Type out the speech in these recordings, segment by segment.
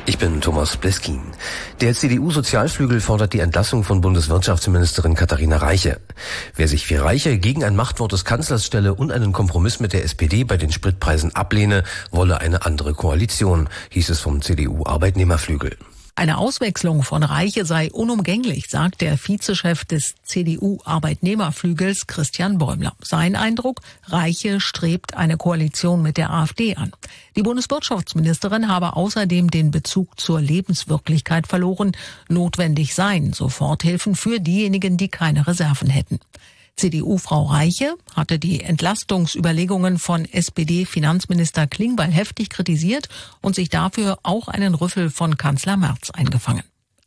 Ich bin Thomas Bleskin. Der CDU-Sozialflügel fordert die Entlassung von Bundeswirtschaftsministerin Katharina Reiche. Wer sich wie Reiche gegen ein Machtwort des Kanzlers stelle und einen Kompromiss mit der SPD bei den Spritpreisen ablehne, wolle eine andere Koalition, hieß es vom CDU-Arbeitnehmerflügel. Eine Auswechslung von Reiche sei unumgänglich, sagt der Vizechef des CDU-Arbeitnehmerflügels Christian Bäumler. Sein Eindruck, Reiche strebt eine Koalition mit der AfD an. Die Bundeswirtschaftsministerin habe außerdem den Bezug zur Lebenswirklichkeit verloren. Notwendig seien Soforthilfen für diejenigen, die keine Reserven hätten. CDU-Frau Reiche hatte die Entlastungsüberlegungen von SPD-Finanzminister Klingbeil heftig kritisiert und sich dafür auch einen Rüffel von Kanzler Merz eingefangen.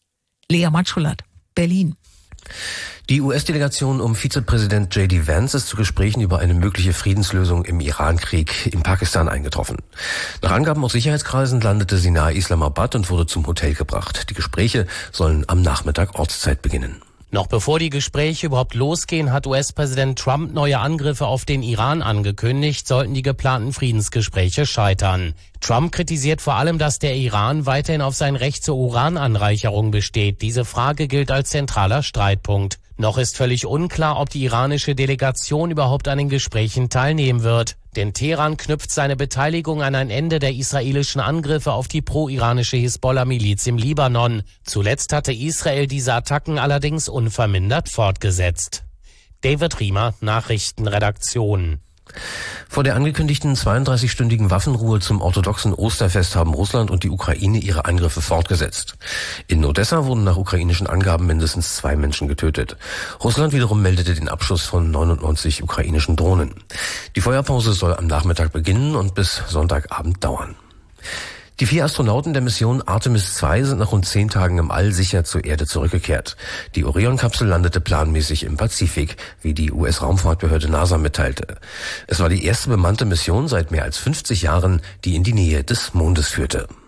Lea Matschulat, Berlin. Die US-Delegation um Vizepräsident J.D. Vance ist zu Gesprächen über eine mögliche Friedenslösung im Iran-Krieg in Pakistan eingetroffen. Nach Angaben aus Sicherheitskreisen landete sie nahe Islamabad und wurde zum Hotel gebracht. Die Gespräche sollen am Nachmittag Ortszeit beginnen. Noch bevor die Gespräche überhaupt losgehen, hat US-Präsident Trump neue Angriffe auf den Iran angekündigt, sollten die geplanten Friedensgespräche scheitern. Trump kritisiert vor allem, dass der Iran weiterhin auf sein Recht zur Urananreicherung besteht. Diese Frage gilt als zentraler Streitpunkt. Noch ist völlig unklar, ob die iranische Delegation überhaupt an den Gesprächen teilnehmen wird. Denn Teheran knüpft seine Beteiligung an ein Ende der israelischen Angriffe auf die pro-iranische Hisbollah-Miliz im Libanon. Zuletzt hatte Israel diese Attacken allerdings unvermindert fortgesetzt. David Riemer, Nachrichtenredaktion. Vor der angekündigten 32-stündigen Waffenruhe zum orthodoxen Osterfest haben Russland und die Ukraine ihre Angriffe fortgesetzt. In Odessa wurden nach ukrainischen Angaben mindestens 2 Menschen getötet. Russland wiederum meldete den Abschuss von 99 ukrainischen Drohnen. Die Feuerpause soll am Nachmittag beginnen und bis Sonntagabend dauern. Die 4 Astronauten der Mission Artemis II sind nach rund 10 Tagen im All sicher zur Erde zurückgekehrt. Die Orion-Kapsel landete planmäßig im Pazifik, wie die US-Raumfahrtbehörde NASA mitteilte. Es war die erste bemannte Mission seit mehr als 50 Jahren, die in die Nähe des Mondes führte.